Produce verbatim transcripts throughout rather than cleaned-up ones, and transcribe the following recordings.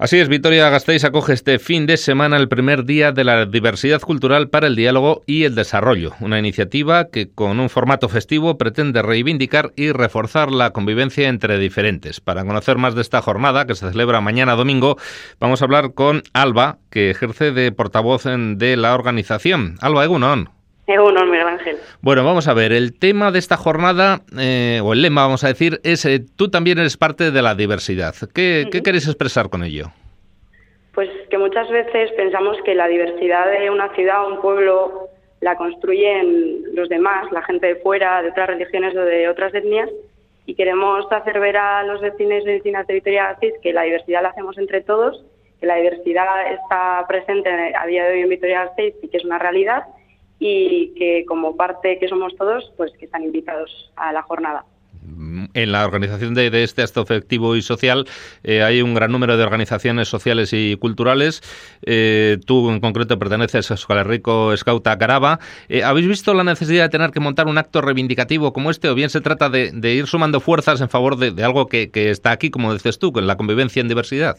Así es, Vitoria-Gasteiz acoge este fin de semana el primer día de la diversidad cultural para el diálogo y el desarrollo, una iniciativa que con un formato festivo pretende reivindicar y reforzar la convivencia entre diferentes. Para conocer más de esta jornada, que se celebra mañana domingo, vamos a hablar con Alba, que ejerce de portavoz de la organización. Alba, egunon. Egunon, Miguel Ángel. Bueno, vamos a ver, el tema de esta jornada, eh, o el lema, vamos a decir, es eh, tú también eres parte de la diversidad. ¿Qué, uh-huh. ¿Qué queréis expresar con ello? Pues que muchas veces pensamos que la diversidad de una ciudad o un pueblo la construyen los demás, la gente de fuera, de otras religiones o de otras etnias, y queremos hacer ver a los vecinos y vecinas de Vitoria-Gasteiz que la diversidad la hacemos entre todos, que la diversidad está presente a día de hoy en Vitoria-Gasteiz y que es una realidad, y que como parte que somos todos, pues que están invitados a la jornada. En la organización de, de este acto afectivo y social eh, hay un gran número de organizaciones sociales y culturales. Eh, tú en concreto perteneces a Euskal Herriko Skauta Karaba. Eh, ¿Habéis visto la necesidad de tener que montar un acto reivindicativo como este, o bien se trata de, de ir sumando fuerzas en favor de, de algo que, que está aquí, como dices tú, con la convivencia en diversidad?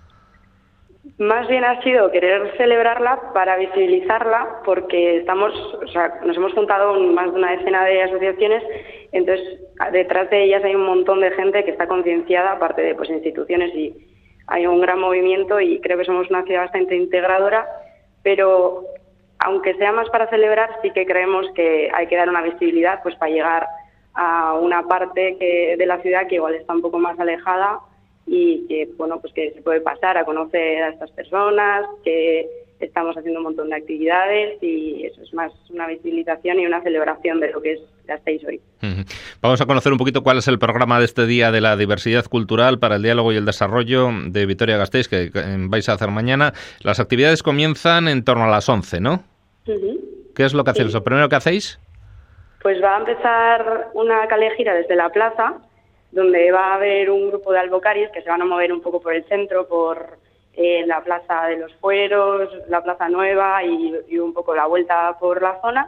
Más bien ha sido querer celebrarla para visibilizarla, porque estamos, o sea, nos hemos juntado más de una decena de asociaciones, entonces detrás de ellas hay un montón de gente que está concienciada, aparte de pues instituciones, y hay un gran movimiento y creo que somos una ciudad bastante integradora, pero aunque sea más para celebrar, sí que creemos que hay que dar una visibilidad pues para llegar a una parte que, de la ciudad que igual está un poco más alejada, y que bueno pues que se puede pasar a conocer a estas personas, que estamos haciendo un montón de actividades y eso es más una visibilización y una celebración de lo que es Gasteiz hoy. Uh-huh. Vamos a conocer un poquito cuál es el programa de este Día de la Diversidad Cultural para el Diálogo y el Desarrollo de Vitoria-Gasteiz, que vais a hacer mañana. Las actividades comienzan en torno a las once, ¿no? Uh-huh. ¿Qué es lo que hacéis? Sí. ¿Lo primero que hacéis? Pues va a empezar una callegira desde la plaza, donde va a haber un grupo de albocaris que se van a mover un poco por el centro, por eh, la Plaza de los Fueros, la Plaza Nueva y, y un poco la vuelta por la zona.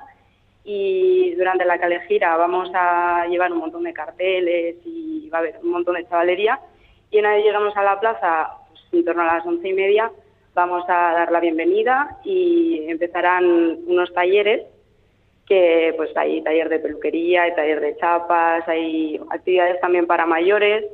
Y durante la callegira vamos a llevar un montón de carteles y va a haber un montón de chavalería. Y una vez llegamos a la plaza, pues, en torno a las once y media, vamos a dar la bienvenida y empezarán unos talleres, que pues hay taller de peluquería, hay taller de chapas, hay actividades también para mayores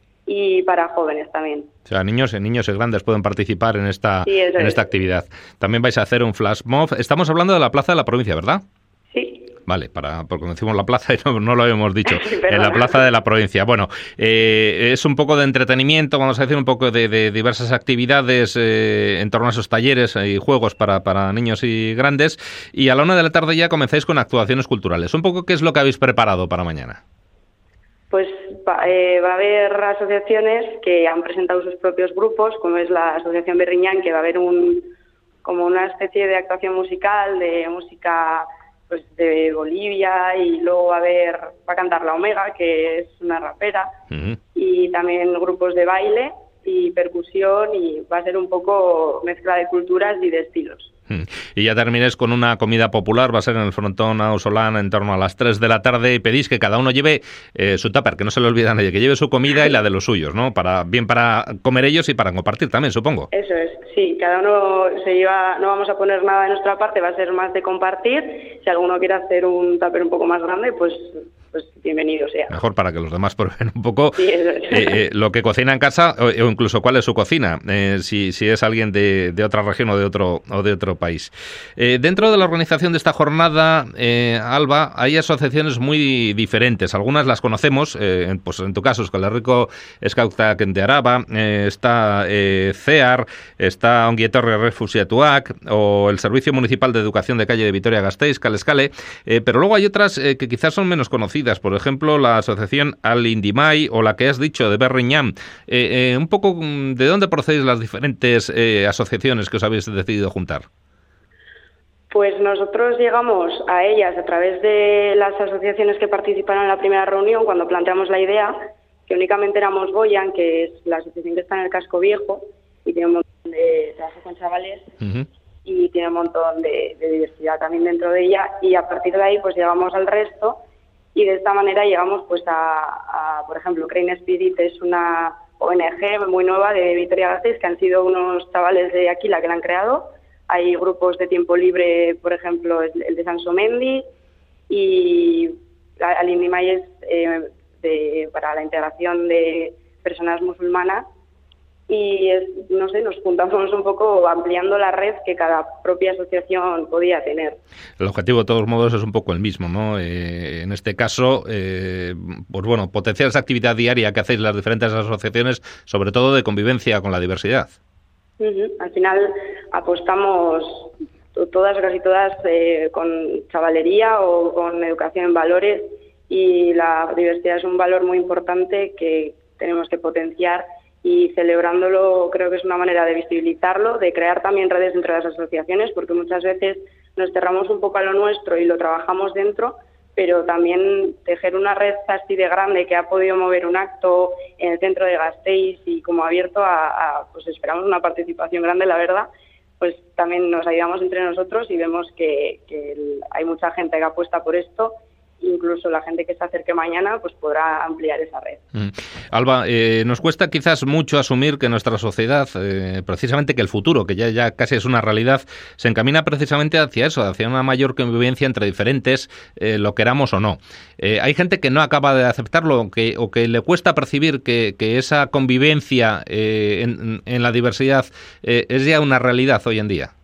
y para jóvenes también. O sea, niños, niños y grandes pueden participar en esta, sí, en esta actividad. También vais a hacer un flash mob. Estamos hablando de la Plaza de la Provincia, ¿verdad? Sí. Vale, para porque decimos la plaza y no, no lo habíamos dicho, en la Plaza de la Provincia. Bueno, eh, es un poco de entretenimiento, vamos a decir, un poco de, de diversas actividades eh, en torno a esos talleres y juegos para, para niños y grandes. Y a la una de la tarde ya comenzáis con actuaciones culturales. Un poco, ¿qué es lo que habéis preparado para mañana? Pues va, eh, va a haber asociaciones que han presentado sus propios grupos, como es la Asociación Berriñán, que va a haber un como una especie de actuación musical, de música pues de Bolivia, y luego va a haber, va a cantar La Omega, que es una rapera, uh-huh. y también grupos de baile y percusión, y va a ser un poco mezcla de culturas y de estilos. Y ya terminéis con una comida popular, va a ser en el frontón Ausolán en torno a las tres de la tarde, y pedís que cada uno lleve eh, su tupper, que no se le olvide a nadie, que lleve su comida y la de los suyos, ¿no? Para bien para comer ellos y para compartir también, supongo. Eso es, sí, cada uno se lleva, no vamos a poner nada de nuestra parte, va a ser más de compartir. Si alguno quiere hacer un tupper un poco más grande, pues pues bienvenido sea. Mejor para que los demás prueben un poco sí, eso es. eh, eh, lo que cocina en casa, o, o incluso cuál es su cocina, eh, si, si es alguien de, de otra región o de otro o de otro país. Eh, dentro de la organización de esta jornada, eh, Alba, hay asociaciones muy diferentes. Algunas las conocemos, eh, pues en tu caso, Euskal Herriko Skauta Araba, eh, está eh, CEAR, está Ongi Etorri Refuxiatuak, o el Servicio Municipal de Educación de Calle de Vitoria-Gasteiz, Calescale, eh, pero luego hay otras eh, que quizás son menos conocidas. Por ejemplo, la asociación Al Indimai o la que has dicho de Berriñán. Eh, eh, un poco, ¿de dónde procedéis las diferentes eh, asociaciones que os habéis decidido juntar? Pues nosotros llegamos a ellas a través de las asociaciones que participaron en la primera reunión, cuando planteamos la idea, que únicamente éramos Boyan, que es la asociación que está en el Casco Viejo, y tiene un montón de trabajo con chavales, uh-huh. y tiene un montón de, de diversidad también dentro de ella, y a partir de ahí pues llegamos al resto. Y de esta manera llegamos pues a, a por ejemplo, Crane Spirit es una O N G muy nueva de Vitoria-Gasteiz, que han sido unos chavales de aquí la que la han creado. Hay grupos de tiempo libre, por ejemplo, el de Sansomendi, y Al-Indimay es eh, de, para la integración de personas musulmanas. Y, es, no sé, nos juntamos un poco ampliando la red que cada propia asociación podía tener. El objetivo, de todos modos, es un poco el mismo, ¿no? Eh, en este caso, eh, pues bueno, potenciar esa actividad diaria que hacéis las diferentes asociaciones, sobre todo de convivencia con la diversidad. Uh-huh. Al final apostamos todas, casi todas, eh, con chavalería o con educación en valores, y la diversidad es un valor muy importante que tenemos que potenciar, y celebrándolo creo que es una manera de visibilizarlo, de crear también redes entre las asociaciones, porque muchas veces nos cerramos un poco a lo nuestro y lo trabajamos dentro, pero también tejer una red así de grande que ha podido mover un acto en el centro de Gasteiz y como abierto a, a pues esperamos una participación grande, la verdad, pues también nos ayudamos entre nosotros y vemos que, que el, hay mucha gente que apuesta por esto. Incluso la gente que se acerque mañana pues podrá ampliar esa red. Mm. Alba, eh, nos cuesta quizás mucho asumir que nuestra sociedad, eh, precisamente que el futuro, que ya, ya casi es una realidad, se encamina precisamente hacia eso, hacia una mayor convivencia entre diferentes, eh, lo queramos o no. Eh, hay gente que no acaba de aceptarlo que, o que le cuesta percibir que, que esa convivencia eh, en, en la diversidad eh, es ya una realidad hoy en día.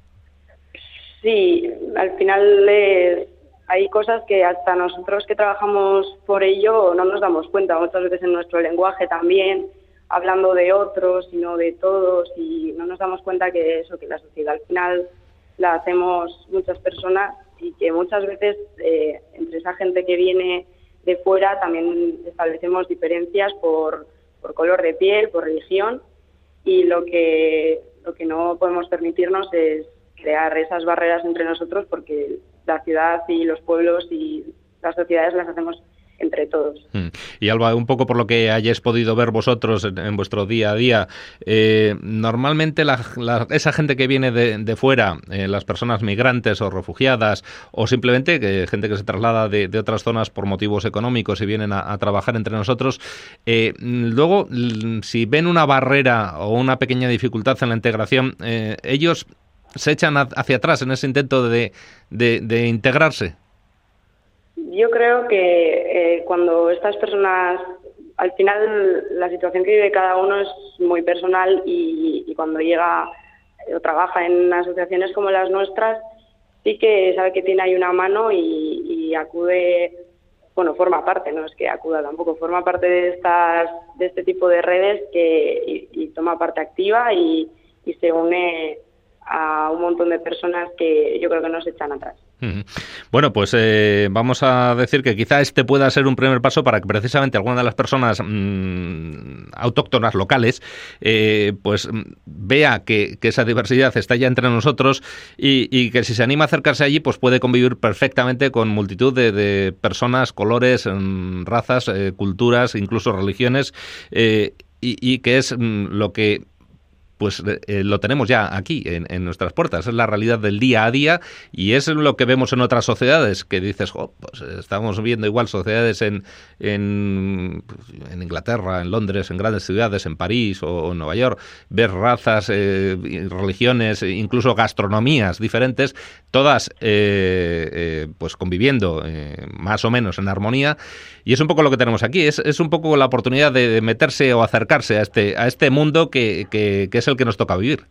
Sí, al final es... hay cosas que hasta nosotros que trabajamos por ello no nos damos cuenta, muchas veces en nuestro lenguaje también, hablando de otros y no de todos, y no nos damos cuenta que eso, que la sociedad al final la hacemos muchas personas, y que muchas veces eh, entre esa gente que viene de fuera también establecemos diferencias por, por color de piel, por religión, y lo que, lo que no podemos permitirnos es crear esas barreras entre nosotros, porque la ciudad y los pueblos y las sociedades las hacemos entre todos. Y Alba, un poco por lo que hayáis podido ver vosotros en, en vuestro día a día, eh, normalmente la, la, esa gente que viene de, de fuera, eh, las personas migrantes o refugiadas, o simplemente que, gente que se traslada de, de otras zonas por motivos económicos y vienen a, a trabajar entre nosotros, eh, luego, si ven una barrera o una pequeña dificultad en la integración, eh, ellos se echan hacia atrás en ese intento de, de, de integrarse. Yo creo que eh, cuando estas personas, al final la situación que vive cada uno es muy personal, y, y cuando llega o trabaja en asociaciones como las nuestras, sí que sabe que tiene ahí una mano y, y acude, bueno, forma parte, no es que acuda tampoco, forma parte de estas de este tipo de redes que y, y toma parte activa y, y se une a un montón de personas que yo creo que no se echan atrás. Bueno, pues eh, vamos a decir que quizá este pueda ser un primer paso para que precisamente alguna de las personas mmm, autóctonas locales eh, pues vea que, que esa diversidad está ya entre nosotros y, y que si se anima a acercarse allí pues puede convivir perfectamente con multitud de, de personas, colores, mmm, razas, eh, culturas, incluso religiones eh, y, y que es mmm, lo que pues eh, lo tenemos ya aquí, en, en nuestras puertas. Es la realidad del día a día y es lo que vemos en otras sociedades, que dices, oh, pues estamos viendo igual sociedades en, en, en Inglaterra, en Londres, en grandes ciudades, en París o en Nueva York, ver razas, eh, religiones, incluso gastronomías diferentes, todas eh, eh, pues conviviendo eh, más o menos en armonía. Y es un poco lo que tenemos aquí, es, es un poco la oportunidad de, de meterse o acercarse a este, a este mundo que, que, que es el que nos toca vivir.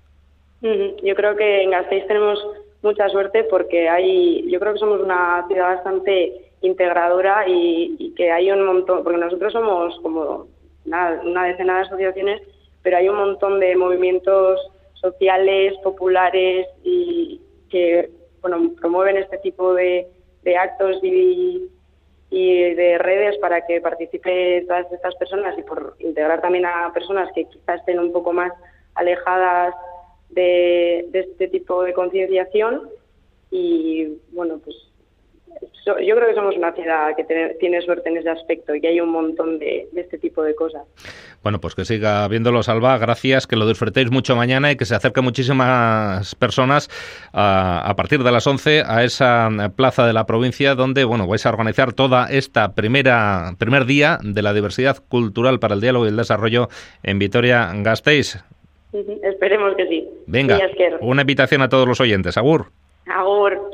Yo creo que en Gasteiz tenemos mucha suerte porque hay, yo creo que somos una ciudad bastante integradora y, y que hay un montón, porque nosotros somos como una, una decena de asociaciones, pero hay un montón de movimientos sociales, populares y que bueno promueven este tipo de, de actos y y de redes para que participe todas estas personas y por integrar también a personas que quizás estén un poco más alejadas de, de este tipo de concienciación. Y bueno, pues Yo creo que somos una ciudad que tiene suerte en ese aspecto y hay un montón de, de este tipo de cosas. Bueno, pues que siga viéndolo, Alba. Gracias, que lo disfrutéis mucho mañana y que se acerquen muchísimas personas a, a partir de las once a esa plaza de la provincia donde, bueno, vais a organizar toda esta primera primer día de la diversidad cultural para el diálogo y el desarrollo en Vitoria-Gasteiz. Uh-huh. Esperemos que sí. Venga, una invitación a todos los oyentes. Agur. Agur.